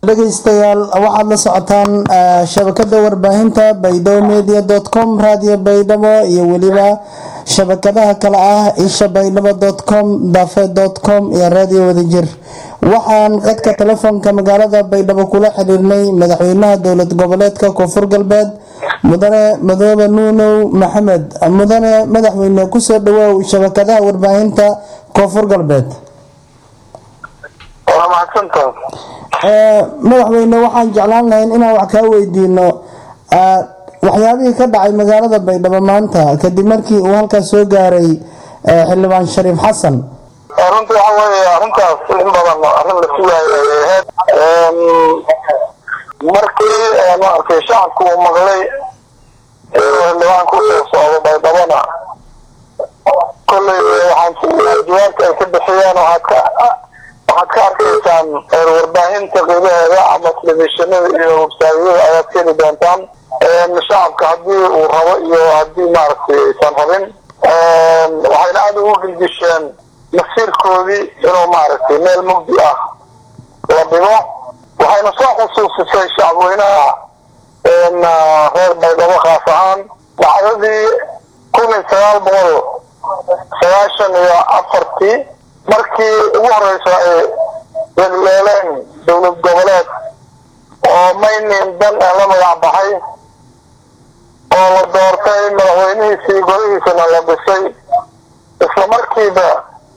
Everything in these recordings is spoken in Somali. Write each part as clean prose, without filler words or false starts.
dhageystayaal waxaad la socotaan shabakada warbaahinta baydomedia.com radio baydhabo iyo waliba shabakadaha kale ah ishabaydhabo.com dafe.com iyo radio wadajir. waxaan qadka telefoonka magaalada baydhabo kula xiriirnay madaxweynaha dowlad goboleedka koonfur galbeed mudane madoobe nuunow maxamed. mudane madaxweyne kusoo dhawaaw shabakadaha warbaahinta koonfur galbeed. madaxweyne waxaan jeclaan lahayn inaan wax kaa weydiino waxyaabihii ka dhacay magaalada baydhabo maanta kadib markii uu halkaas soo gaaray xildhibaan shariif xasan. runtii waxa weeye arrintaas in badan arrin la sugaayay markii maaragtay shacabku uu maqlay xildhibaanku soo socdo baydhabona kolley waxaan jawaabta ay ka bixiyeen waxaad ka arkaysaan warbaahinta qiimaheeda ama telefishinada iyo websaadyada ayaad ka heli doontaan shacabka haddii uu rabo iyo haddii maaragtay aysan rabin waxayna aada ugu gilgisheen masiirkoodii inuu maaragtay meel mugdi ah la dhigo. waxayna soo xusuusisay shacabweynaha reer baydhabo khaas ahaan dhacdadii 1994 markii ugu horeysa ay yeeleen dowlad goboleed oo maynin dan la magac baxay oo la doortay madaxweynihiisii golihiisana la dhisay isla markiiba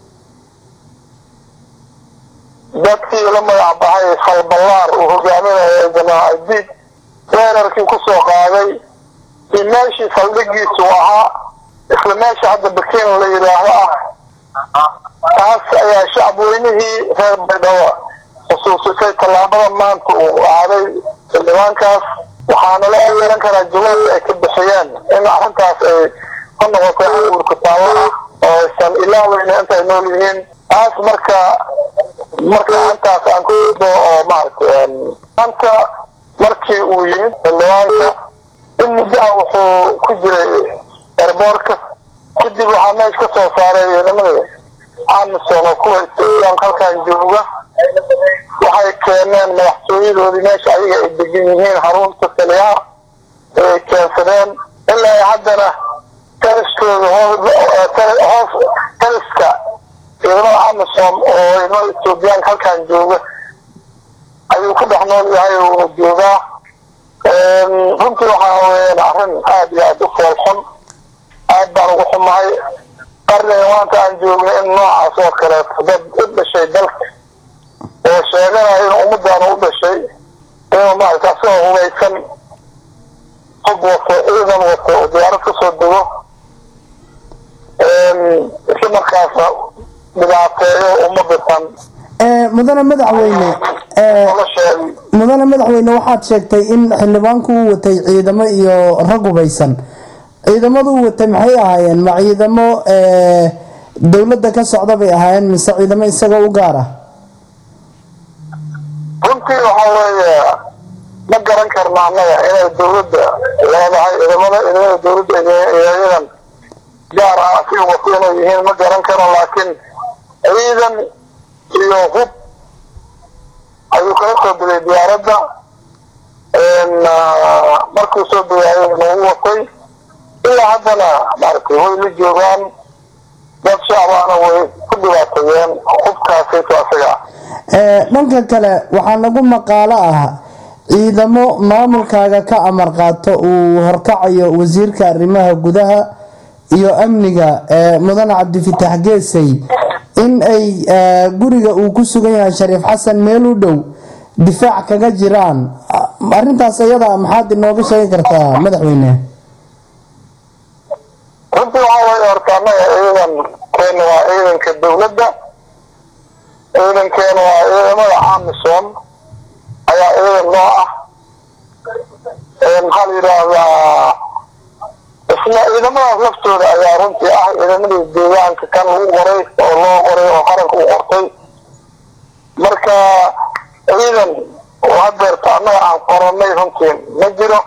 dadkii la magac baxay khalbalaar uu hogaaminaya jamaaca diid weerarkii ku soo qaaday si meeshii saldhigiisu ahaa isla meesha hadda bakiin la yidhaahdo ah taas ayaa shacabweynihii reer baydhabo xusuusisay tallaabada maanta uu aaday xildhibaankaas. waxaana la yeelan karaa jawaabta ay ka bixiyeen in arrintaas ay ka noqotay urka taawo ah oo aysan ilaaweyna intay nool yihiin taas marka intaas aan ku ido oo maaragtay maanta markii uu yimid xildhibaanka in muddaha wuxuu ku jiray airboortka kadib waxaa meesha ka soo saaray nimanka amisom oo kuwa istaagaan halkan jooga waxay keeneen madaxtooyadoodii meesha ayaga ay degan yihiin xarunta taliyaha ay keensadeen ilaa haddana taliskooda taliska ciidamada amisom oo ciidamada ethoobiyaanka halkan jooga ayuu ku dhex nool yahay uuna joogaa. runtii waxaa weyaan arrin aada iyo aada u foolxun aad baan ugu xumahay qarniga maanta aan joogna in noocaas oo kaleeto dad u dhashay dalka oo sheeganaya in ummaddaana u dhashay inuu maaragta asagoo hubaysan hub wato ciidan wato oo diyaarad ka soo dego isla markaasna dhibaateeyo ummadatan. mudane madaxweyne waxaad sheegtay in xildhibaanku uu watay ciidamo iyo rag hubaysan. ciidamadu watay maxay ahaayeen? ma ciidamo dowladda ka socda bay ahaayeen mise ciidamo isagoo u gaar ah? runtii waxaa weeye ma garan karna annaga inay dowladda leedahay ciidamada dowladda iyadan gaar ah si wato inay yihiin ma garan karo, laakiin ciidan iyo hub ayuu kala soo degay diyaaradda markuu soo degaayay nagu watay ilaa haddana maaragtay way la joogaan dad shacbaana way ku dhibaateeyeen hubkaasayto asaga. dhanka kale waxaa lagu maqaalo ah ciidamo maamulkaaga ka amar qaato uu horkacayo wasiirka arrimaha gudaha iyo amniga mudane cabdifitaax geesay in ay guriga uu ku sugan yahay shariif xasan meel u dhow difaac kaga jiraan. arrintaas iyada maxaad inooga sheegi kartaa madaxweyne? runtii waxaa weeye horta annaga ciidankeena waa ciidanka dowladda, ciidankeena waa ciidamada amisom ayaa ciidan noo ah. maxaa la yidhaahdaa isla ciidamadaas laftooda ayaa runtii ah ciidamadii deegaanka kan lagu qoray oo loo qoray oo qaranka u qortay. marka ciidan oo hadeerta annaga aan qoranay runtii ma jiro,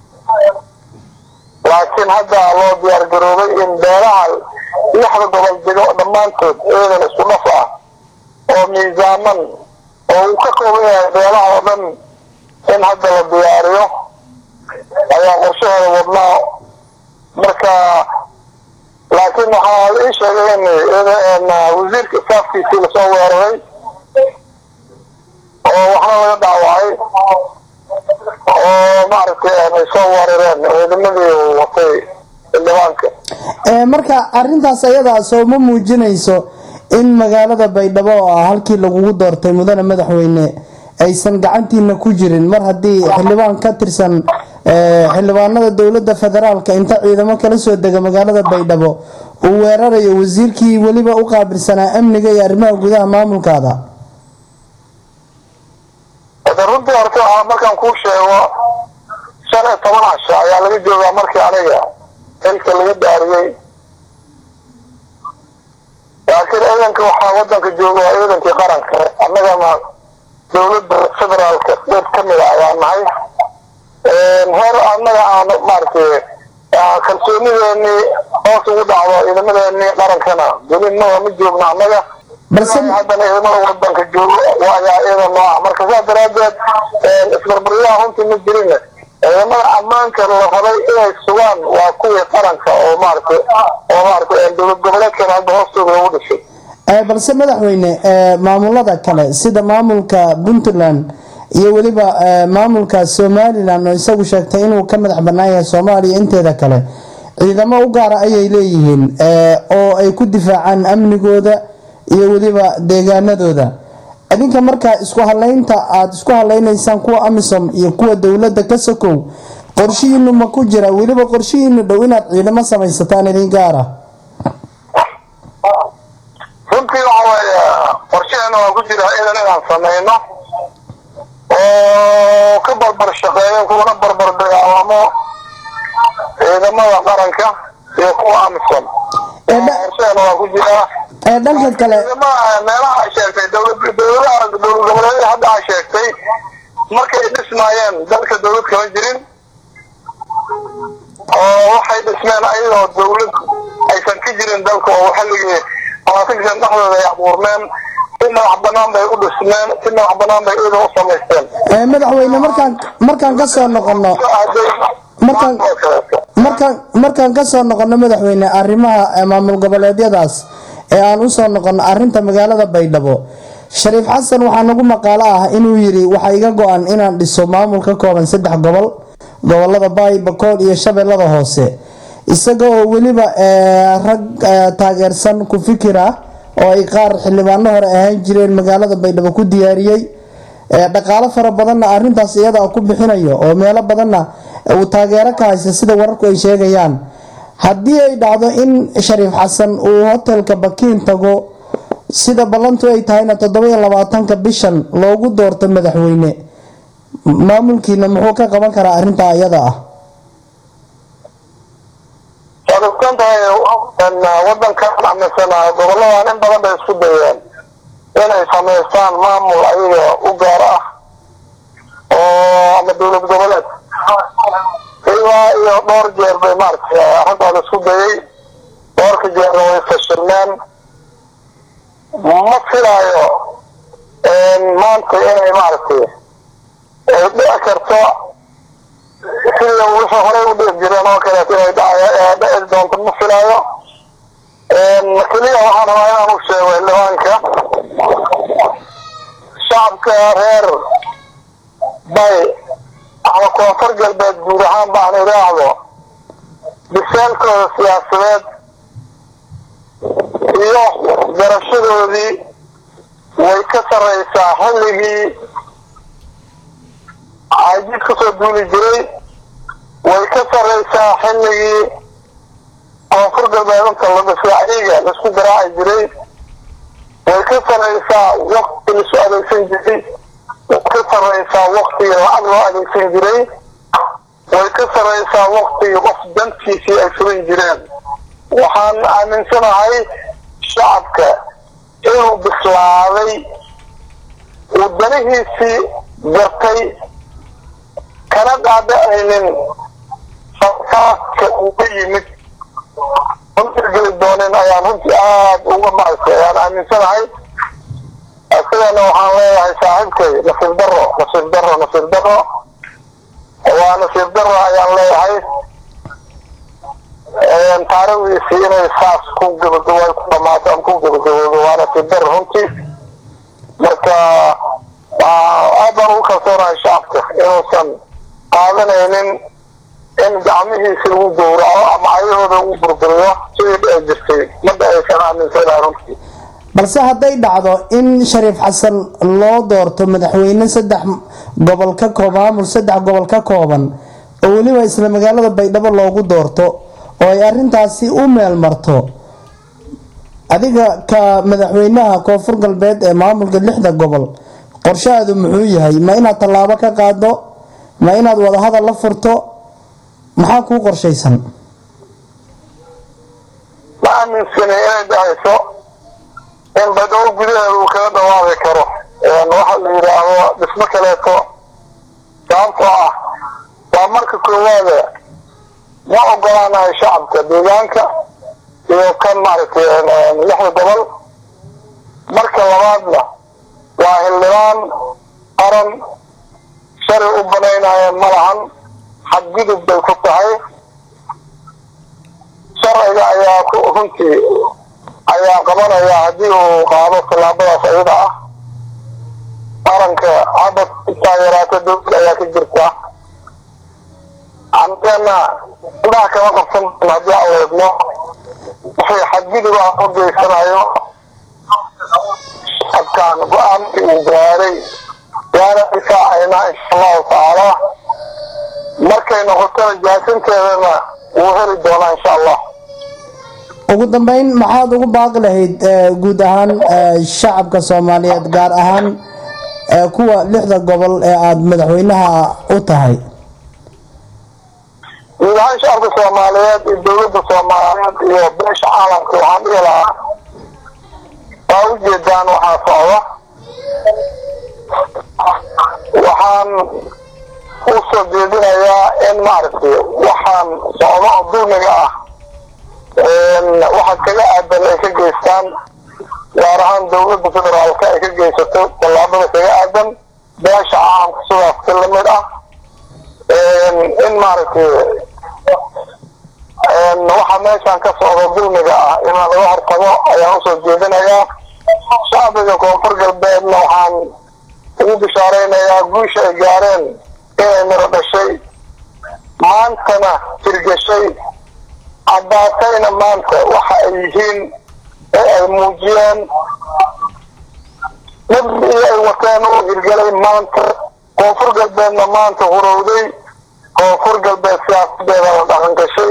laakiin hadda loo diyaar garoobay in beelaha 6 gobol dego dhammaantood ciidan isku dhaf ah oo miisaaman oo ka kooban yahay beelaha oo dhan in hadda la diyaariyo ayaa qorshahooda wadnaa marka laakiin waxaa la ii sheegay in wasiirka saafkiisii lasoo weeraray oo waxna laga dhaawacay oo maaragtay ay soo weerareen ciidamadii watay xildhibaanka marka arrintaas ayada soo ma muujinayso in magaalada Baydhabo oo halkii lagu doortay mudane madaxweyne aysan gacantiina ku jirin mar haddii xildhibaan ka tirsan xildhibaanada dawladda federaalka inta ciidamo kala soo dega magaalada Baydhabo uu weerarayo wasiirkii waliba u qaabilsanaa amniga iyo arrimaha gudaha maamulkaada runtii horta markaan kuu sheego 15 casho ayaa laga joogaa markii aniga xilka laga daariyay laakiin ciidanka waxaa wadanka jooga ciidankii qaranka annagana dawladda federaalka dad ka mid ah ayaan nahay heer annaga aan maaragtay kalsoonideennii hoos ugu dhacdo ciidamadeennii qarankana dulinada ma joogno annaga balse haddana ciidamada wadanka joogo ayaa ciidan nooca marka saa daraadeed isbarbaryaha runtii ma jirin ciidamada ammaanka la rabay inay sugaan waa kuwii qaranka oo maaragtay dowlad goboleedkana hadda hoostooda ugu dhashay balse madaxweyne maamulada kale sida maamulka Puntland iyo waliba maamulka Somaliland oo isagu sheegtay inuu ka madax bannaan yahay Soomaaliya inteeda kale ciidamo u gaar ah ayay leeyihiin oo ay ku difaacaan amnigooda iyo waliba deegaanadooda adinka marka isku haleynaysan kuwa AMISOM iyo kuwa dawladda ka sokow qorshihiinu ma ku jira waliba qorshihiinu dhow inaad ciidamo samaysataan idin gaar ah runtii waxa weeye qorshaheena waa ku jira inaan samayno oo ka barbar shaqeeyo kuna barbar dagaalamo ciidamada qaranka iyo kuwa AMISOM qorshaheena waa ku jira dhanka kale meelaha ay sheegtay dowladaha goboleedyada hadda ay sheegtay markay dhismayeen dalka dowlad kama jirin oo waxay dhismeen ayadoo dowlad aysan ka jirin dalka oo xilligii xawaasigan dhexdooda ay abuurmeen si madax bannaan bay u dhismeen si madax bannaan bay iyada u samaysteen madaxweyne markaan ka soo noqono markaan ka soo noqono madaxweyne arrimaha maamul goboleedyadaas aan u soo noqon arinta magaalada Baydhabo Shariif Xasan waxa nagu maqaalo ah inuu yiri waxa iga go'an inaan dhiso maamul ka kooban 3 gobolada Baay Bakool iyo Shabeellada Hoose isaga oo waliba rag taageersan ku fikira oo ay qaar xildhibaano hore ahaan jireen magaalada Baydhabo ku diyaariyay dhaqaale fara badan arintaas iyada ku bixinayo oo meelo badan uu taageero ka haysta sida wararku ay sheegayaan haddii ay dhacdo in Shariif Xasan uu hotelka Bakiin tago sida ballantu ay tahayna 27 bishan loogu doorto madaxweyne maamulkiina muxuu ka qaban karaa arinta ayada ah wadanka amnisan gobolada in badan bay isku dayeen inay sameystaan maamul ayaga u gaar ah oo ama dowlad goboleed iyo dhowr jeer bay maaragtay arrintaada isku dayay dhowrka jeerna way fashilmeen ma filaayo maanta inay maaragtay ay dhici karto sida wixii horey u dhici jireen oo kaleeto inay dhici doonto ma filaayo keliya waxaan rabaa inaan u sheego xildhibaanka shacabka reer bay ama koonfur galbeed guud ahaan baan idhaahdo biseelkooda siyaasadeed iyo garashadoodii way ka sarreysaa xilligii caajid kasoo duuli jiray way ka sarreysaa xilligii koonfur galbeed inta la dhisay ayaga laisku garaaci jiray way ka sarreysaa waqti laisu adeegsan jiray way ka sarreysaa waqtigii lacag loo adeegsan jiray way ka sarreysaa waqtigii qof dantiisii ay furin jireen waxaan aaminsanahay shacabka inuu bislaaday uu danihiisii gartay kana dhaadhacaynin sarkaaska uga yimid runtii geli doonin ayaan runtii aada uga maaragtay ayaan aaminsanahay أصلاً وحنا صاحبك نصيب درو ونصيب درو أيام لا هاي تعرفي سينا الساس كون جبدوال كما تام كون جبدوال وانا تقدر هنتي مركا أبغى كثرة شافك إنه سن قالنا إن جامعه سلوك دورة أما أيه هو بربرية سيد أجسي مدة كنا من سيد هنتي balse hadday dhacdo in Shariif Xasan loo doorto madaxweyne saddex gobol ka kooban oo waliba isla magaalada Baydhabo loogu doorto oo ay arintaasi u meel marto adiga ka madaxweynaha Koonfur Galbeed ee maamulka 6 gobol qorshaadu muxuu yahay ma inaad talaabo ka qaado ma inaad wada hadal la furto maxaa ku qorshaysan ma aaminsanay inaad hayso in Baydhabo gudaheedu uu kaga dhawaaqi karo waxa la yiraahdo dhismo kaleeto sababtoo ah waa marka koowaad ma ogolaanayo shacabka deegaanka iyo kan maaragtay 6 gobol marka labaadna waa xildhibaan qaran sharci u banaynaya malahan xadgudub bay ku tahay sharciga ayaa ku runtii ayaa qabanaya haddii uu qaado tallaabadaas ayada ah qaranka hadda taageeraata dowladda ayaa ka jirta عندنا لا كما قلت الموضوع وابنه في حديد واحد يسرعيه كان قام إداري وانا إساعينا إن شاء الله تعالى مركي نغطر الجاسين كذا وهر الدولة إن شاء الله ugu dambeyn maxaad ugu baaqi lahayd guud ahaan shacabka Soomaaliyeed gaar ahaan kuwa 6 gobol ee aad madaxweynaha u tahay وهاي شعب الصوماليات الدولة الصوماليات يبش عالم كلهم إلى أوجد دان وحصاوة وحان وصل جدنا يا إن معرفة وحان صعوبة الدنيا واحد كذا أدنى كجيستان وارهان دولة فدرال كجيستو طلابنا كذا أدنى باش عام سوا كل مرة إن معرفة waxa meeshan ka socdo dulmiga ah in laga hortago ayaa u soo jeedinaya shacabka Koonfur Galbeedna waxaan ugu bishaareynayaa guusha ay gaareen ee miro dhashay maantana tirgashay caddaatayna maanta waxa ay yihiin ee ay muujiyeen nabadii ay wateen oo hirgalay maanta Koonfur Galbeedna maanta horowday Koonfur Galbeed siyaasadeeda la dhaqan gashay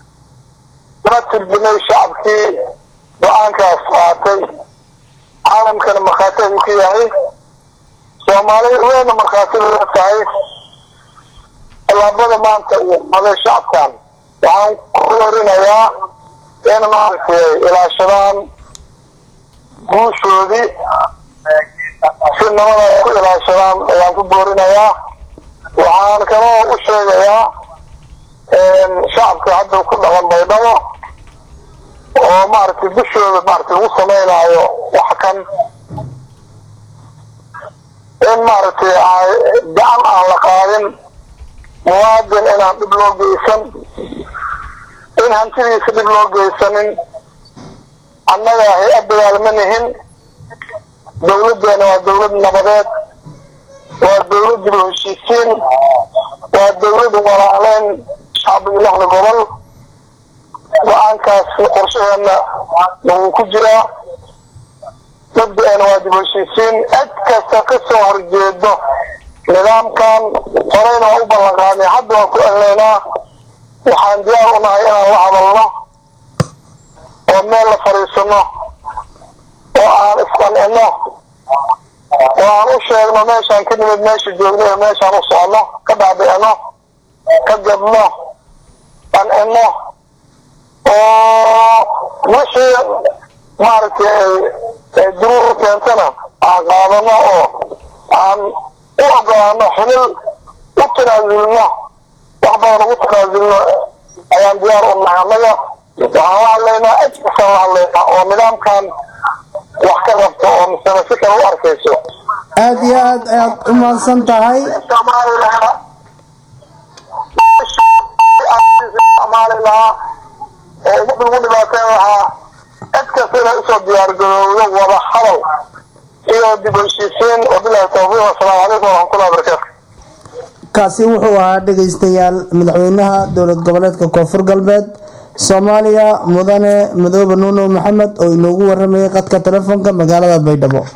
ترجمي شعبكي وعنك أصفاتي عالم كان مخاطر وكياهي سومالي وين مخاطر وكياهي الله بدا ما انت هذا الشعب كان وعن كورينا يا انا ما اعرف الى شبان قوشو دي سنة الى شبان وعن كورينا يا وعن كمان وشيغا يا شعبك عدو كله عن بيضاوة ومعرفة بشو معرفة وصمينا وحكم إن معرفة دعم على قائم موادن إن هم دبلوغ جيسن إن هم تريس دبلوغ جيسن أنها هي أبدا منهن دولة دينا ودولة نبضات ودولة بالهشيسين ودولة وراءلين شعب الله لقبل وعنكاس قرشينا وكجرا تبدأ أن واجب الشيسين أتكسا قصة ورجيده نظام كان قرينا وبلغاني حد وكأن لنا وحان ديارنا إلى الله الله وميل فريسنا وعن إفقان إنه وعن أشياء ماشان كلمة ماشي جوغنية ماشان أصعنا كبعد إنه كجبنا عن إنه وشي ماركي درور كانتنا عقابنا عن أعقابنا حلل وتنازلنا وحبانا وتنازلنا أيام ديار أمنا عمية وعلى علينا أجبسنا علينا ومدام كان wax ka qabto oo misana si kale u arkayso aad iyo aad ayaad u mahadsan tahay Soomaaliland oo ugu dhibaateen lahaa dadka sida usoo diyaargarowdo wada hadal iyo dib u heshiisiin oo bilaa tawfiiq. Assalaamu calaykum warahmatullahi wabarakaatuh. kaasi wuxuu ahaa dhageystayaal madaxweynaha dowlad goboleedka Koonfur Galbeed Soomaaliya Mudane Madoobe Nuno Maxamed oo inoogu waramayay qadka telefoonka magaalada Baydhabo.